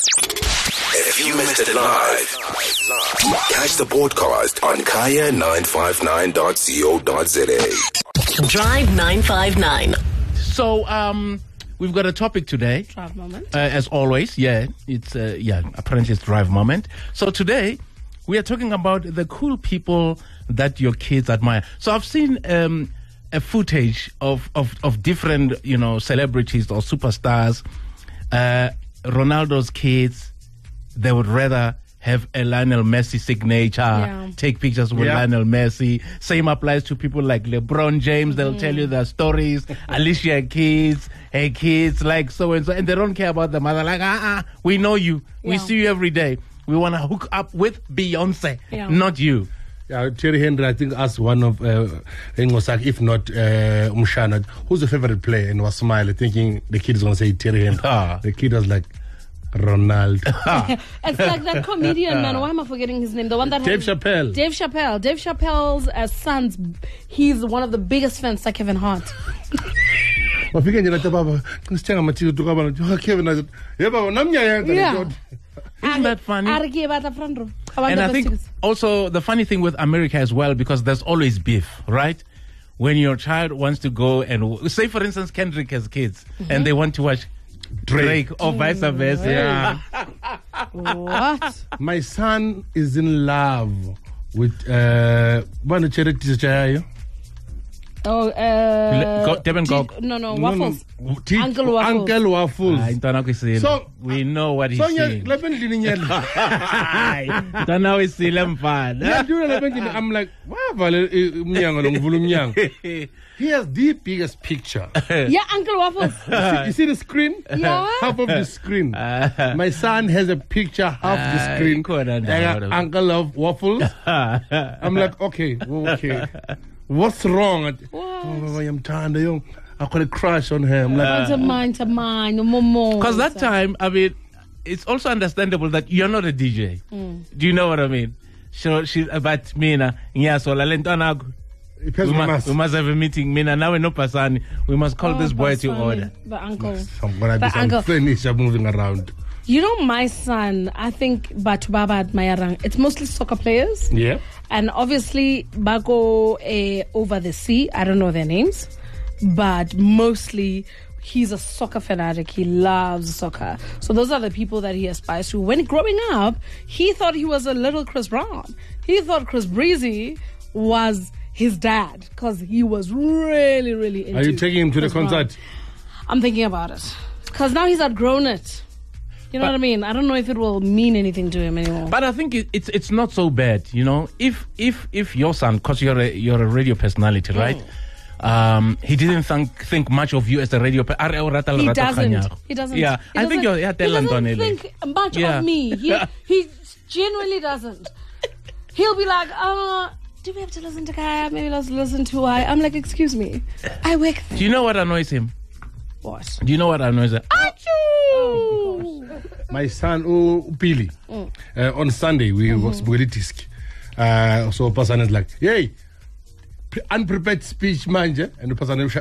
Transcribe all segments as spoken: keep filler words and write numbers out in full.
If you missed it live, catch the podcast on kaya nine five nine dot co dot za. Drive nine five nine. So, um, we've got a topic today. Drive moment. Uh, as always, yeah. It's, uh, yeah, apparently it's drive moment. So today, we are talking about the cool people that your kids admire. So I've seen um, a footage of, of, of different, you know, celebrities or superstars. Uh, Ronaldo's kids, they would rather have a Lionel Messi signature, Yeah. take pictures with Yeah. Lionel Messi. Same applies to people like LeBron James. They'll tell you their stories. Alicia Keys, hey kids, like so and so. And they don't care about the mother. Like, uh-uh, we know you. We Yeah. see you every day. We want to hook up with Beyonce, Yeah. not you. Yeah, Thierry Henry, I think, asked one of uh, Ngosak, if not uh, Umshana, who's your favorite player? And was smiling, thinking the kid is going to say Thierry Henry. Ah. The kid was like, Ronaldo. It's like that comedian, man. Why am I forgetting his name? The one that Dave has- Chappelle. Dave Chappelle. Dave Chappelle's uh, son's, he's one of the biggest fans to Kevin Hart. Wafika nje nathi baba, sithenga amathiyo tukabana. Oh, Kevin, I said, yeah, baba, namnyayanga. Yeah. Isn't that funny? Ari ke batla front row. I want And the I best think tickets. also the funny thing with America as well, because there's always beef, right? When your child wants to go and, say for instance, Kendrick has kids and they want to watch Drake, or vice versa. Yeah. What? My son is in love with uh, one of the charities. Chayayo. Oh, uh... Go- Devin G- Gog. No, no, No, no. Waffles. T- Uncle Waffles. Uncle Waffles. Ah, Ntwana Kwisile. So- we know what he's So, yeah, saying. lapha endlini nyela. Ntwana Kwisile mfana. Ngiyadlula lapha endlini, I'm like, wavale umnyango lo ngivula umnyango. He has the biggest picture. Yeah, Uncle Waffles. See- you see the screen? Yeah. Half of the screen. My son has a picture, half the Ah, screen. khona Like ndawo. a Uncle of Waffles. I'm like, okay, okay. What's wrong? What? Oh, I'm tired. Yo. I got a crush on her. I'm like, To mine, to mine, no more, more. Because that time, I mean, it's also understandable that you're not a D J. Do you know what I mean? So she, but mina, yeah, so la lentana. it pays We my must, we must have a meeting. Mina, now we know Pasani. We must call Oh, this boy to Basani, order. The uncle. I'm gonna be The some uncle. furniture moving around. You know, my son, I think Batu Baba admirang. It's mostly soccer players. Yeah. And obviously, Bago uh, over the sea. I don't know their names. But mostly, he's a soccer fanatic. He loves soccer. So those are the people that he aspires to. When growing up, he thought he was a little Chris Brown. He thought Chris Breezy was his dad because he was really, really into Are you taking him to the Chris Brown. concert? I'm thinking about it. Because now he's outgrown it. You know But- what I mean? I don't know if it will mean anything to him anymore. But I think it, it's it's not so bad, you know. If if if your son, because you're a you're a radio personality, right? Um, he didn't think think much of you as a radio. Pe- Are- o rata le He rata doesn't. kganyago. He doesn't. Yeah, He I think doesn't- you're yeah, He tell doesn't Antonelli. think much Yeah. of me. He he genuinely doesn't. He'll be like, uh, do we have to listen to Kaya? Maybe let's listen to I. I'm like, excuse me, I work there. Do you know what annoys him? What? Do you know what annoys him? Oh, My son, oh, Pili, uh, on Sunday, we mm-hmm. was Bugatti. Uh, so, person is like, yay, pre- unprepared speech, manje. And the person is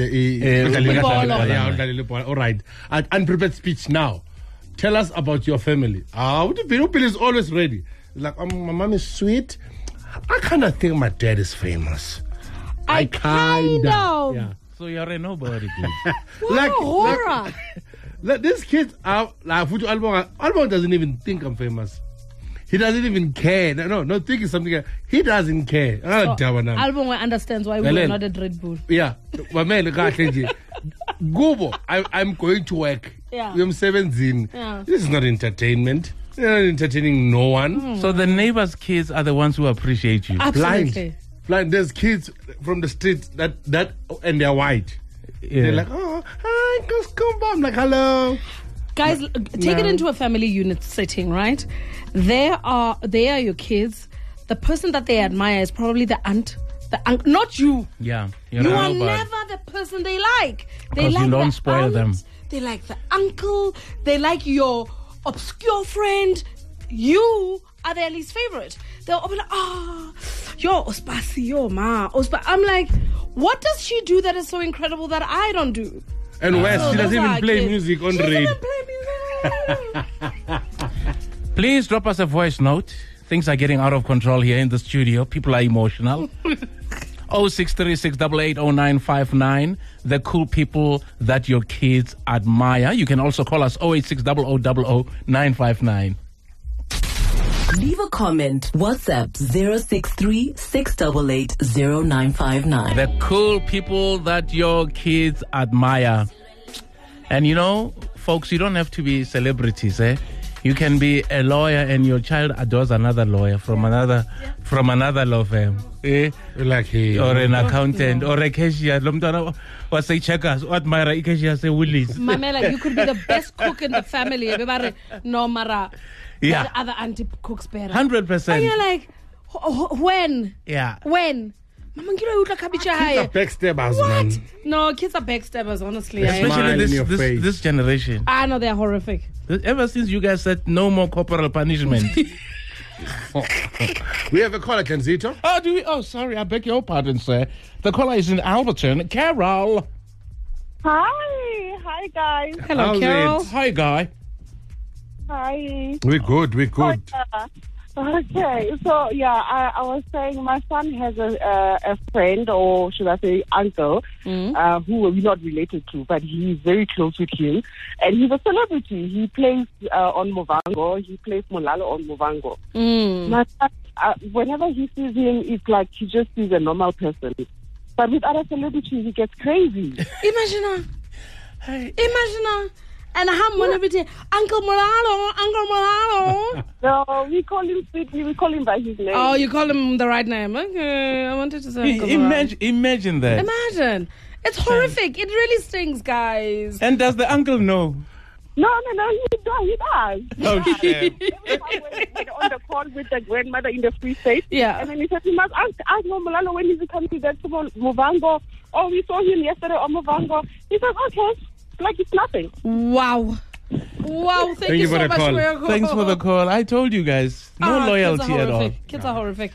Eh, all right. Uh, unprepared speech now. Tell us about your family. Ah, uh, Pili is always ready. Like, um, my mom is sweet. I kind of think my dad is famous. I kind of. Yeah. So you're a nobody. dude. What Like- a horror. Like, this kid, uh, like, Futu Albon, Albon doesn't even think I'm famous. He doesn't even care. No, no, no thinking something else. He doesn't care. Ah, So, Dawana. Album understands why we Ellen. were not at Red Bull. Yeah. My man, Gubo, I, I'm going to work. Yeah. I'm seventeen. Yeah. This is not entertainment. You're not entertaining no one. So the neighbors' kids are the ones who appreciate you. Absolutely. Blind. Blind. There's kids from the street that, that and they're white. Yeah. They're like, oh, hi, just come by. I'm like, hello. Guys, l- take it No. into a family unit setting, right? There are they are your kids. The person that they admire is probably the aunt, the uncle, not you. yeah, you're You a are nobody. never the person they like. They 'Cause you like don't the spoil aunt, them. They like the uncle. They like your obscure friend. You are their least favorite. They'll be like, ah, oh, yo, Ospasi, yo, ma, Ospa. I'm like, what does she do that is so incredible that I don't do? And West, So she doesn't those even are play kids. music on She the doesn't radio. even play music. Please drop us a voice note. Things are getting out of control here in the studio. People are emotional. oh six three six eight eight oh nine five nine. The cool people that your kids admire. You can also call us oh eight six oh oh oh oh nine five nine. Leave a comment. WhatsApp zero six three six eight eight oh nine five nine. The cool people that your kids admire. And you know, folks, you don't have to be celebrities, eh? You can be a lawyer and your child adores another lawyer from another yeah. from another law firm. Eh? Like he, or an accountant or a cashier. Or say checkers. What Myra cashier say Woolies. Mamela, you could be the best cook in the family. No Mara. Yeah. Other auntie cooks better. Hundred percent. And you're like, when? Yeah. When? Mama, you know, kids are backstabbers, man. No, kids are backstabbers, honestly. Especially this, this, this generation. I know they're horrific. Ever since you guys said no more corporal punishment. We have a caller, Kenzito. Oh, do we? Oh, sorry. I beg your pardon, sir. The caller is in Alberton. Carol. Hi. Hi, guys. Hello, How's Carol. it? Hi, guy. Hi. We're good. We're good. Oh, yeah. Okay, so yeah, I, I was saying my son has a uh, a friend, or should I say uncle, Mm. uh, who we're not related to, but he's very close with him, and he's a celebrity. He plays uh, on Movango. He plays Molalo on Movango. Mm. My son, uh, whenever he sees him, it's like he just sees a normal person. But with other celebrities, he gets crazy. Imagine her. Hey. Imagine her. And I'm one every day, Uncle Molalo, Uncle Molalo. No, we call him sweetly. We call him by his name. Oh, you call him the right name. Okay, I wanted to say Uncle Imagine, imagine that. Imagine. It's horrific. It really stings, guys. And does the uncle know? No, no, no, he does. He does. Okay. Every time when we're on the call with the grandmother in the Free State, Yeah. and then he said, "You must ask, ask Molalo when he's coming back to Movango. Oh, we saw him yesterday on Movango." He says, "Okay." Like it's nothing. Wow. Wow. Thank, Thank you you so for the much call. for your call. Thanks for the call. I told you guys. No Ah, loyalty kids are at all. horrific. Kids are horrific.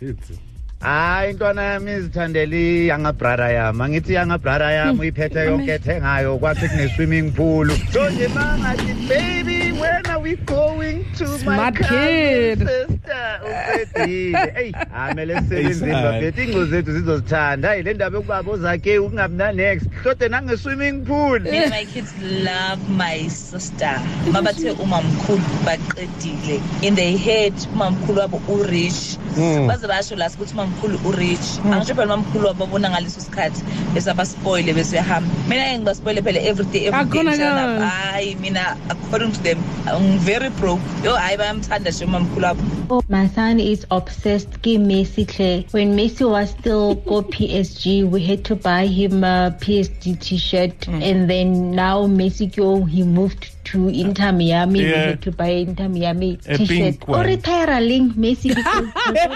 hayi intwana yami izithandeli younger brother yami angithi younger brother yami uyiphethe yonke ethengayo kwathi kune-swimming pool so nje mangathi baby when are we going to Smart my kid. sister uqedile eyi amele sisebenzini baphethe ingco zethu zizozithanda hayi le ndaba yokubaba ozakhe ukungabi next hlode nange-swimming pool. Me, my kids love my sister. Mabathe umamkhulu baqedile. In their head umamkhulu wabo u-rich. Baze basho la ukuthi umamkhulu u-rich. Angisho phela umamkhulu wabo bona ngaleso sikhathi bese abaspoil bese hamba. Mina ngibaspoil phela every day every day. Hayi mina according to them I'm very broke. Yo hayi bayamthanda nje umamkhulu wabo. My son is obsessed with Messi. Claire. When Messi was still go P S G, we had to buy him a P S G t-shirt, mm. and then now Messi go he moved to Inter Miami. Yeah. We had to buy Inter Miami a t-shirt. Or retire link Messi because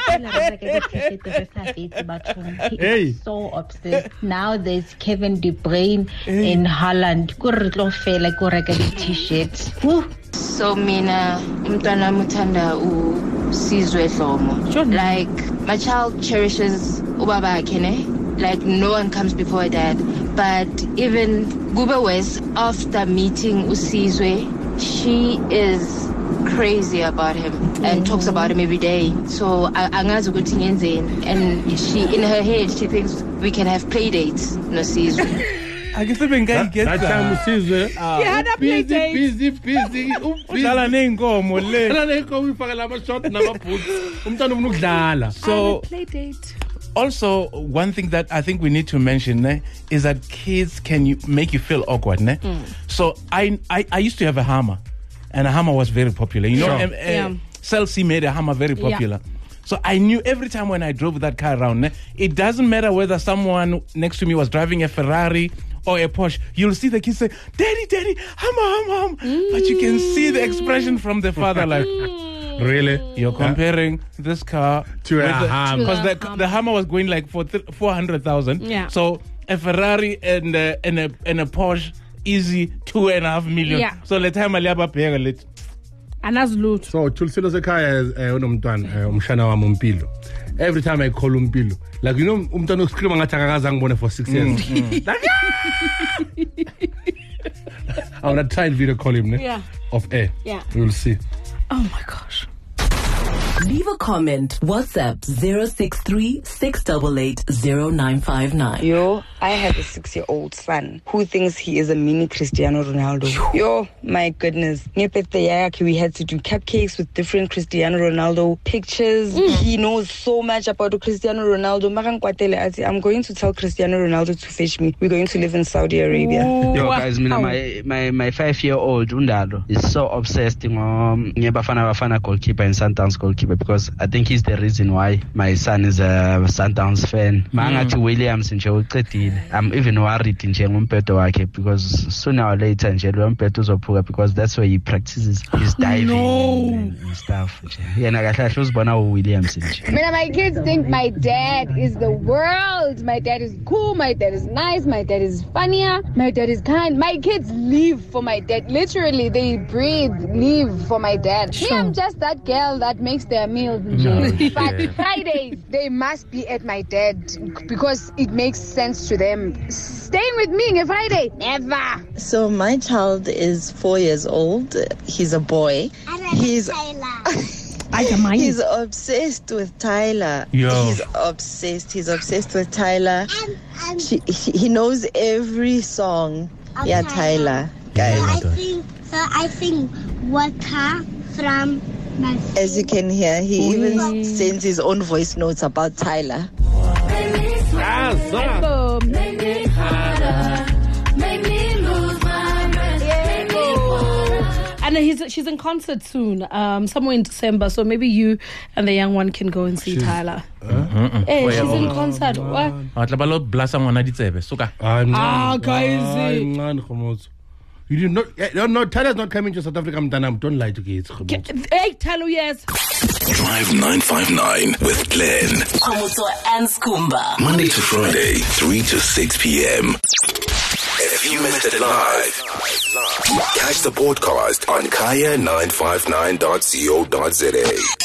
he hey. is so obsessed. Now there's Kevin De Bruyne hey. and Haaland. Like go t-shirts. So mina umntwana muthanda uSizwe Dlomo. Like my child cherishes ubaba wakhe ne. Like no one comes before dad. But even Gube West after meeting uSizwe, she is crazy about him and mm-hmm. talks about him every day. So angazi ukuthi ngenzeni, and she in her head she thinks we can have play dates no Sizwe. I guess even guy gets that time Sizwe. He had a play date. Busy, busy, busy. Dala nenkomo le. Dala nenkomo ifaka lama shot nama boots. Umntana ufuna ukudlala. So play date. Also, one thing that I think we need to mention ne, is that kids can you make you feel awkward. Ne? Mm. So I, I I used to have a Hammer, and a Hammer was very popular. You know, sure. um, uh, yeah. Cell C made a Hammer very popular. Yeah. So I knew every time when I drove that car around, ne, it doesn't matter whether someone next to me was driving a Ferrari or a Porsche, you'll see the kids say, "Daddy, Daddy, Hammer, Hammer, Hammer." Mm. But you can see the expression from the father like, really? You're comparing huh? this car to a Hammer. Because the, the, the Hammer was going like for th- four hundred thousand. Yeah. So a Ferrari and, uh, and, a, and a Porsche, easy two and a half million. Yeah. So let's have a little bit. Anazlut. So Chulsilo Zekaya unomntwana umshana wami uMpilo. Every time I call uMpilo, like you know umntwana uscream ngathi akakaza ngibone for six years. Mm, mm. I want to try and video call him ne? Yeah. Off air. Yeah. We will see. Oh my gosh. Leave a comment. WhatsApp zero six three, six eight eight, zero nine five nine. Yo, I have a six-year-old son who thinks he is a mini Cristiano Ronaldo. Yo, my goodness. We had to do cupcakes with different Cristiano Ronaldo pictures. Mm. He knows so much about Cristiano Ronaldo. I'm going to tell Cristiano Ronaldo to fetch me. We're going to live in Saudi Arabia. Ooh, Yo, guys, wow. my, my, my five-year-old Undalo is so obsessed with um, Bafana Bafana goalkeeper and Sundowns goalkeeper because I think he's the reason why my son is a Sundowns fan. Mm. Williams I'm even worried in Umpeto because sooner or later because that's where he practices his diving no. and, and stuff. Williams. My kids think my dad is the world. My dad is cool. My dad is nice. My dad is funnier. My dad is kind. My kids live for my dad. Literally, they breathe, live for my dad. Sure. Me, I'm just that girl that makes their meals. No, but Fridays, they must be at my dad because it makes sense to them. Staying with me on a Friday? Never. So my child is four years old. He's a boy. He's He's obsessed with Tyler. Yo. He's obsessed. He's obsessed with Tyler. She, he, he knows every song. Okay. Yeah, Tyler. Guys. So I think, so I think water from my feet. As you can hear, he Ooh. even sends his own voice notes about Tyler. And he's, she's in concert soon, um, somewhere in December. So maybe you and the young one can go and see she's, Tyler. Uh, hey, she's in concert. What? Ah, guys. You did not. No, no, Tyler's not coming to South Africa. Don't lie to kids. Hey, Tyler, yes. Drive nine five nine with Glenn. Khomoso and Skumba. Monday to Friday, three to six p.m. If you missed it live, catch the podcast on kaya nine five nine dot co dot za.